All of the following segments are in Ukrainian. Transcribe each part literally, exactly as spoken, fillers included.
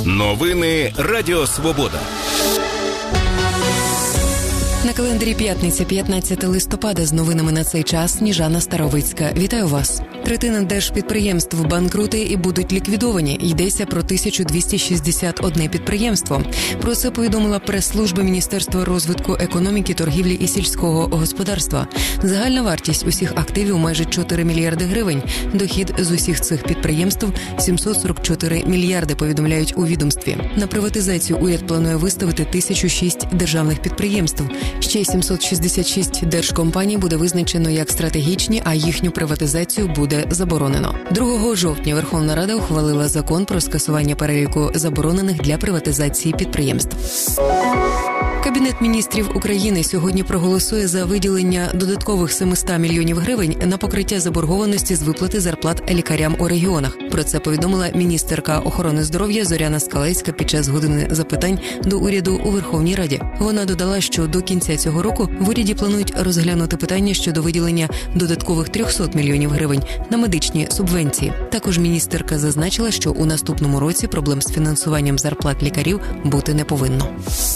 Новини Радіо Свобода. На календарі п'ятниця, п'ятнадцяте листопада, з новинами на цей час Сніжана Старовицька. Вітаю вас. Третина держпідприємств банкрути і будуть ліквідовані. Йдеться про тисячу двісті шістдесят одне підприємство. Про це повідомила прес-служба Міністерства розвитку економіки, торгівлі і сільського господарства. Загальна вартість усіх активів майже чотири мільярди гривень. Дохід з усіх цих підприємств – сімсот сорок чотири мільярди, повідомляють у відомстві. На приватизацію уряд планує виставити тисячу шість державних підприємств. Ще сімсот шістдесят шість держкомпаній буде визначено як стратегічні, а їхню приватизацію буде заборонено. другого жовтня Верховна Рада ухвалила закон про скасування переліку заборонених для приватизації підприємств. Кабінет міністрів України сьогодні проголосує за виділення додаткових семисот мільйонів гривень на покриття заборгованості з виплати зарплат лікарям у регіонах. Про це повідомила міністерка охорони здоров'я Зоряна Скалецька під час години запитань до уряду у Верховній Раді. Вона додала, що до кінця цього року в уряді планують розглянути питання щодо виділення додаткових триста мільйонів гривень на медичні субвенції. Також міністерка зазначила, що у наступному році проблем з фінансуванням зарплат лікарів бути не повинно.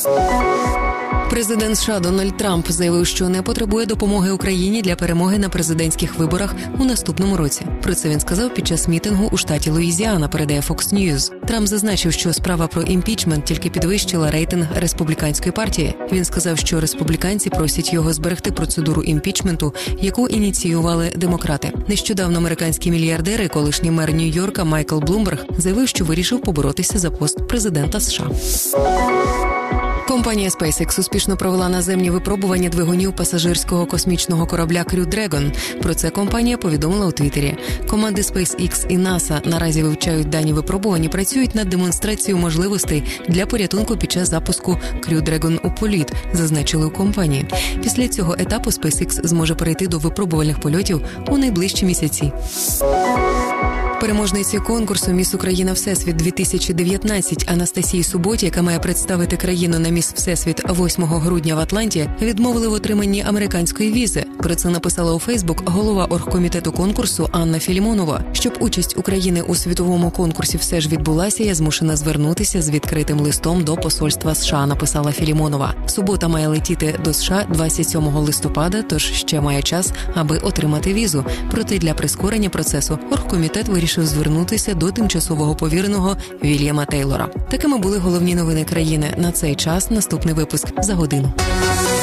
Президент США Дональд Трамп заявив, що не потребує допомоги Україні для перемоги на президентських виборах у наступному році. Про це він сказав під час мітингу у штаті Луїзіана, передає Fox News. Трамп зазначив, що справа про імпічмент тільки підвищила рейтинг республіканської партії. Він сказав, що республіканці просять його зберегти процедуру імпічменту, яку ініціювали демократи. Нещодавно американський мільярдер і колишній мер Нью-Йорка Майкл Блумберг заявив, що вирішив поборотися за пост президента США. Компанія SpaceX успішно провела наземні випробування двигунів пасажирського космічного корабля Crew Dragon. Про це компанія повідомила у Твіттері. Команди SpaceX і NASA наразі вивчають дані випробувань і працюють над демонстрацією можливостей для порятунку під час запуску Crew Dragon у політ, зазначили у компанії. Після цього етапу SpaceX зможе перейти до випробувальних польотів у найближчі місяці. Переможниці конкурсу «Міс Україна Всесвіт-дві тисячі дев'ятнадцять» Анастасії Суботі, яка має представити країну на «Міс Всесвіт» восьмого грудня в Атланті, відмовили в отриманні американської візи. Про це написала у Фейсбук голова оргкомітету конкурсу Анна Філімонова. Щоб участь України у світовому конкурсі все ж відбулася, я змушена звернутися з відкритим листом до посольства США, написала Філімонова. Субота має летіти до США двадцять сьомого листопада, тож ще має час, аби отримати візу. Проте для прискорення процесу оргкомітет вирішив звернутися до тимчасового повіреного Вільяма Тейлора. Такими були головні новини країни. На цей час наступний випуск за годину.